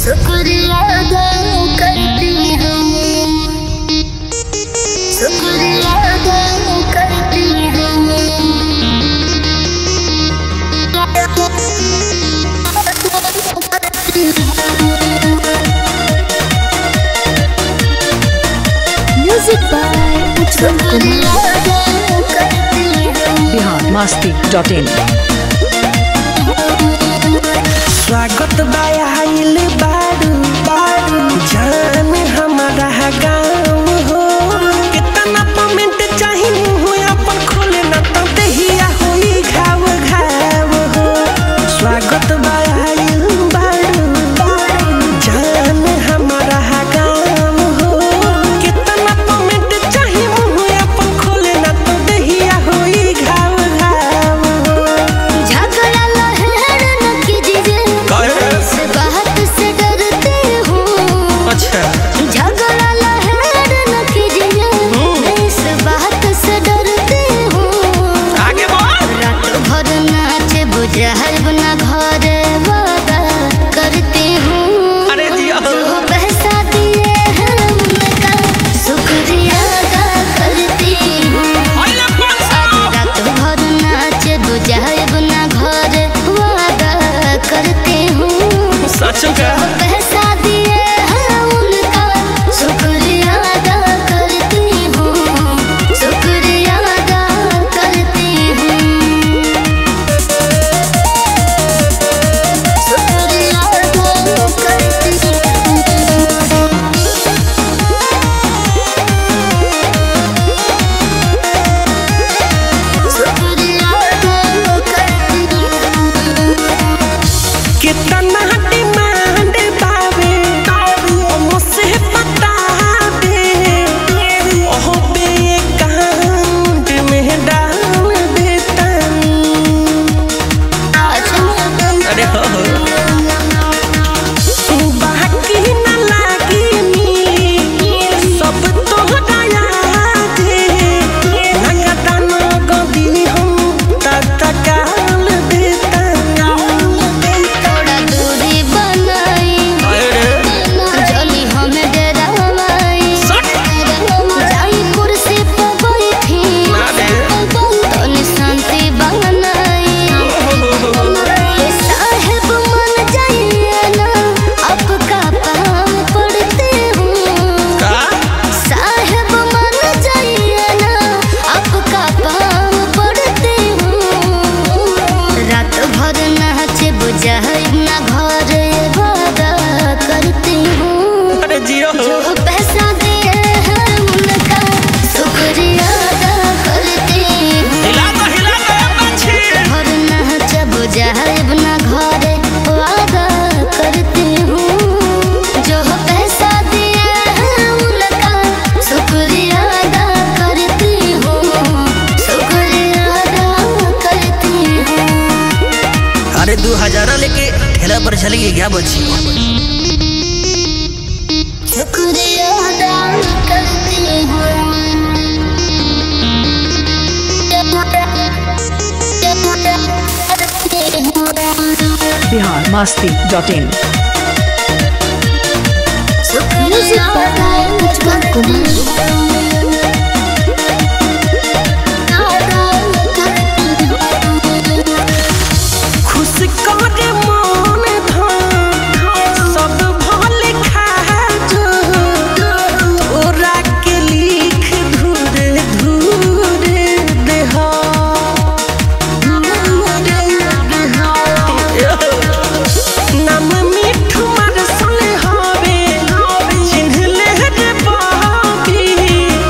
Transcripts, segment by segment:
शुक्रिया अदा करती हूँ, शुक्रिया अदा करती हूँ। Music by Ujjwal Kumar. biharmasti.in स्वागत बायाइल बारू बारू जान हमारा गाँव हो। कितना पेमेंट चाहिए हो अपन खोले ना तो दहिया होई घाव घाव हो। स्वागत बायाइल बारू बारू जान हमारा गाँव हो। कितना पेमेंट चाहिए हो अपन खोले ना तो दहिया होई घाव घाव हो। झगड़ा लहर न कीजिए, इस बात से डरती हूँ। अच्छा झगड़ा लहर न कीजिए, इस बात से डरती हूँ। आगे बोल। रात भर नाच बुझाए बना घर वादा करती हूँ। अरे जिया। जो पैसा दिए हैं उनका शुक्रिया अदा करती हूँ। रात भर नाच बुझाए बना घर वादा करती हूँ। सच का पैसा दिए हैं उनका शुक्रिया अदा करती हूँ, शुक्रिया अदा करती हूँ, शुक्रिया अदा करती हूँ, शुक्रिया अदा करती हूँ। कितना डिमांड बावे मुझसे बतावे। ओह बे अकाउंट में डाल देता। अरे हो बाकी न लागी मिली सब तो याद नगदा न गदी हम तत्काल देता। थोड़ा दूरी बनाई, जली हमें डरावाई। जाई कुर्सी पे बैठी, तनी शांति बनाई। साहेब मन जाइए ना, आपका पाँव पड़ती हूँ। साहेब मन जाइए ना, आपका पाँव पड़ती हूँ। रात भर नाच बुझाए ना घर वादा करती हूँ। अरे जियो जो पैसा दिए हैं उनका शुक्रिया अदा करती हूँ। हिला दो बच्ची। भर नाच बुझाए ना घर वादा करती हूँ। जो पैसा दिए हैं उनका शुक्रिया अदा करती हूँ, शुक्रिया अदा करती हूँ। अरे 2000 लेके ठेला पर चलेगी क्या बच्ची। शुक्रिया अदा करती हूँ। biharmasti.in म्यूजिक बाय उज्जवल कुमार। खुश करे मन धन सब भले खाजो। तोरा के लिख धूरे धूरे देहा। नाम मिठू मार सुन हवे चिन्हले रे बाबी।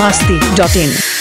masti.in